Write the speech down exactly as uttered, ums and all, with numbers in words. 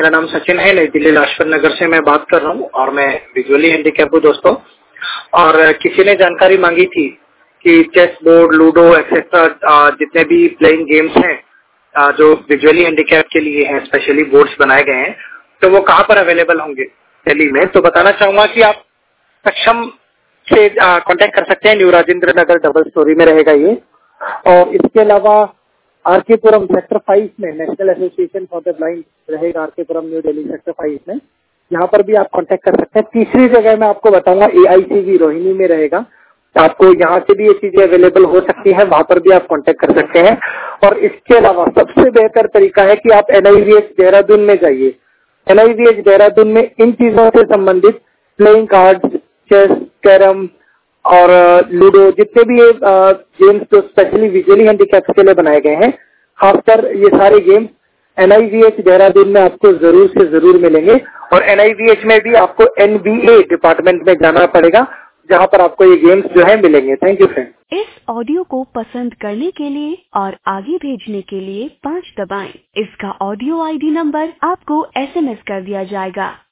मेरा नाम सचिन है, नई दिल्ली लाजपत नगर से मैं बात कर रहा हूँ और मैं विजुअली हैंडीकैप हूँ दोस्तों। और किसी ने जानकारी मांगी थी कि चेस बोर्ड, लूडो एक्सेट्रा जितने भी प्लेइंग गेम्स हैं जो विजुअली हैंडीकैप के लिए हैं, स्पेशली बोर्ड्स बनाए गए हैं, तो वो कहाँ पर अवेलेबल होंगे दिल्ली में। तो बताना चाहूंगा कि आप सक्षम से कांटेक्ट कर सकते हैं। New Rajendra Nagar double storey में रहेगा ये। और इसके अलावा आरकेपुरम सेक्टर फाइव में National Association for the Blind रहेगा, R K Puram new Delhi sector five में। यहाँ पर भी आप कांटेक्ट कर सकते हैं। तीसरी जगह मैं आपको बताऊंगा एआईसीवी रोहिणी में रहेगा, आपको यहाँ से भी ये चीजें अवेलेबल हो सकती है, वहां पर भी आप कांटेक्ट कर सकते हैं। और इसके अलावा सबसे बेहतर तरीका है कि आप एनआईवीएच देहरादून में जाइए। एनआईवीएच देहरादून में इन चीजों से संबंधित प्लेइंग कार्ड्स, चेस, कैरम और लूडो जितने भी ये गेम्स जो स्पेशली विजुअली हैंडीकैप्स के लिए बनाए गए हैं, खासकर ये सारे गेम्स एनआईवीएच देहरादून में आपको जरूर से जरूर मिलेंगे। और एनआईवीएच में भी आपको एनबीए डिपार्टमेंट में जाना पड़ेगा, जहां पर आपको ये गेम्स जो है मिलेंगे। Thank you friend. इस ऑडियो को पसंद करने के लिए और आगे भेजने के लिए पाँच दबाएं। इसका ऑडियो आईडी नंबर आपको एसएमएस कर दिया जाएगा।